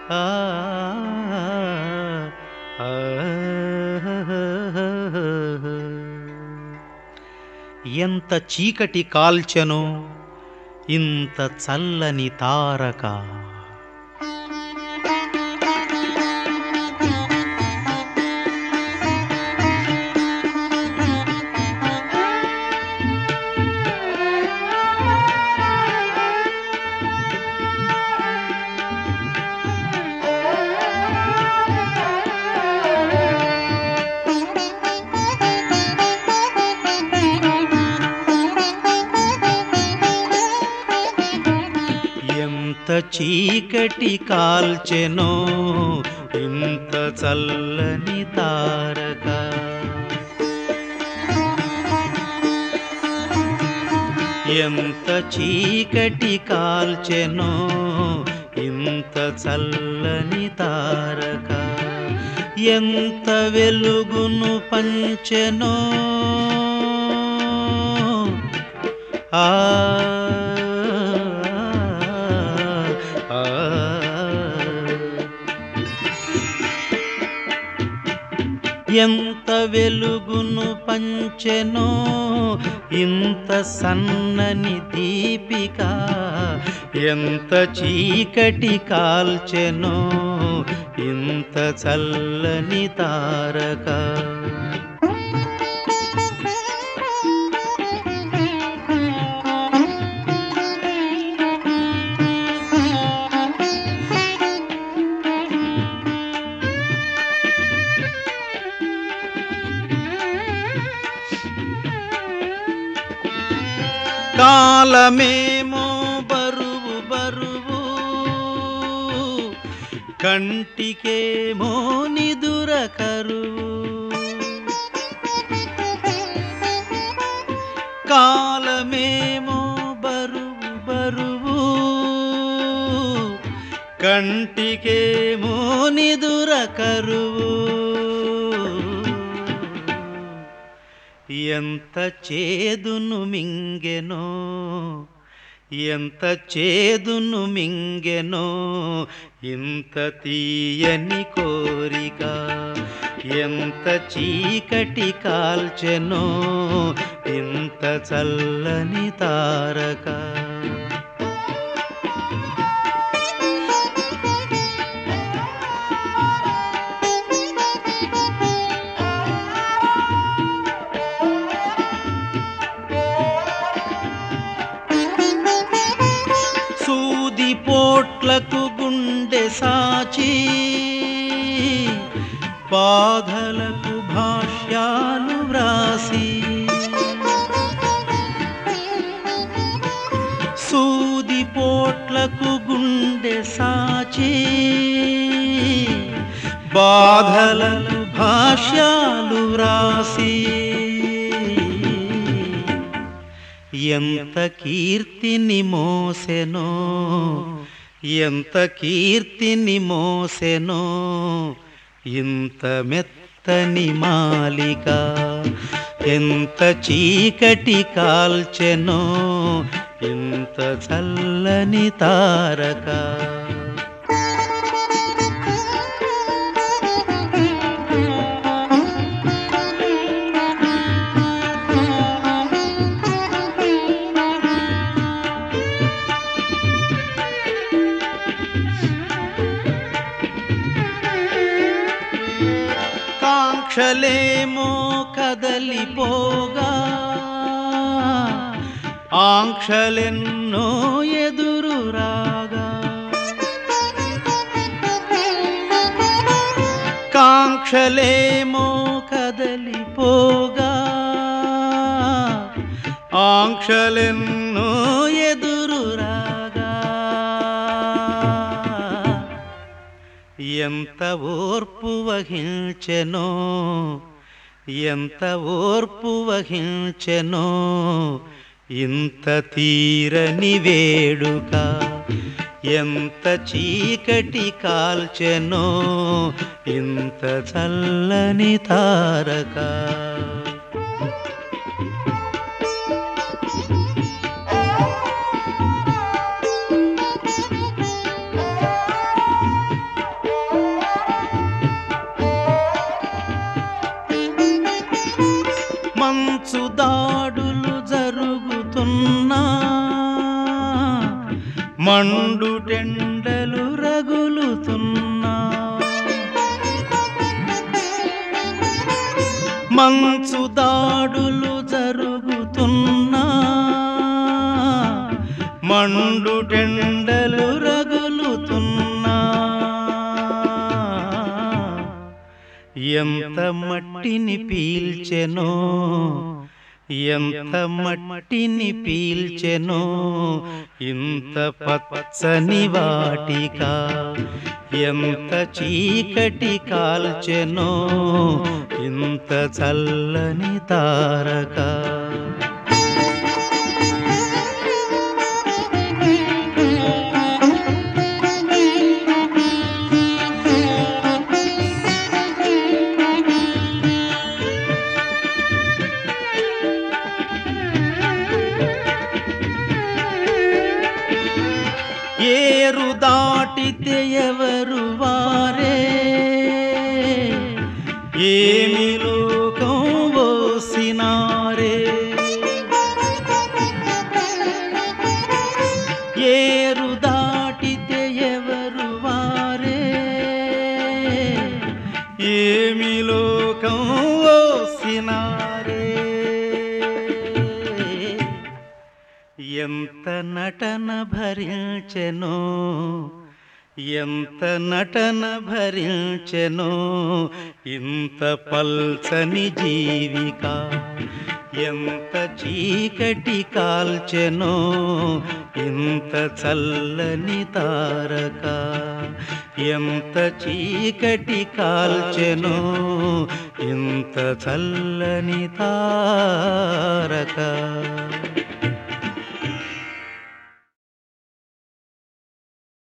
ఆ ఆ ఎంత చీకటి కాల్చెనో ఇంత చల్లని తారక. ఎంత చీకటి కాల్చెనో ఇంత చల్లని తారక. ఎంత చీకటి కాల్చెనో ఇంత చల్లని తారక. ఎంత వెలుగును పంచెనో ఆ ఆ ఎంత వెలుగును పంచెనో ఇంత సన్నని దీపిక. ఎంత చీకటి కాల్చెనో ఇంత చల్లని తారక. కాలమేమో బరువు బరువు, కంటికేమో నిదుర కరువు. కాలమేమో బరువు బరువు, కంటికేమో నిదుర కరువు. ఎంత చేదును మింగెనో ఎంత చేదును మింగెనో ఇంత తీయని కోరిక. ఎంత చీకటి కాల్చెనో ఇంత చల్లని తారక. సూది పోట్లకు గుండె సాచి, బాధలకు భాష్యాలు వ్రాసి. సూది పోట్లకు గుండె సాచి, బాధలకు భాష్యాలు వ్రాసి. ఎంత కీర్తిని మోసెనో ఎంత కీర్తిని మోసెనో ఇంత మెత్తని మాలిక. ఎంత చీకటి కాల్చెనో ఇంత చల్లని తారక. కాంక్షలేమో కదలిపోగా, ఆంక్షలెన్నో ఎదురు రాగా. కాంక్షలేమో కదలిపోగా, ఆంక్షలెన్నో ఎదురు రాగా. ఎంత ఓర్పు వహించెనో ఎంత ఓర్పు వహించెనో ఇంత తీరని వేడుక. ఎంత చీకటి కాల్చెనో ఇంత చల్లని తారక. మండుటెండలు రగులుతున్నా, మంచు దాడులు జరుగుతున్నా, మండుటెండలు రగులుతున్నా, ఎంత మట్టిని పీల్చెనో, ఎంత మట్టిని పీల్చెనో ఇంత పచ్చని వాటిక, ఎంత చీకటి కాల్చెనో ఇంత చల్లని తారక. ఏరు దాటితే ఎవరు వారే, ఏమి లోకం ఓసినారే, ఏరు దాటితే ఎవరు వారే, ఏమి లోకం ఓసినారే. ఎంత నటన భరించెనో, ఎంత నటన భరించెనో ఇంత పల్చని జీవిక, ఎంత చీకటి కాల్చెనో ఇంత చల్లని తారక, ఎంత చీకటి కాల్చెనో ఇంత చల్లని తారక.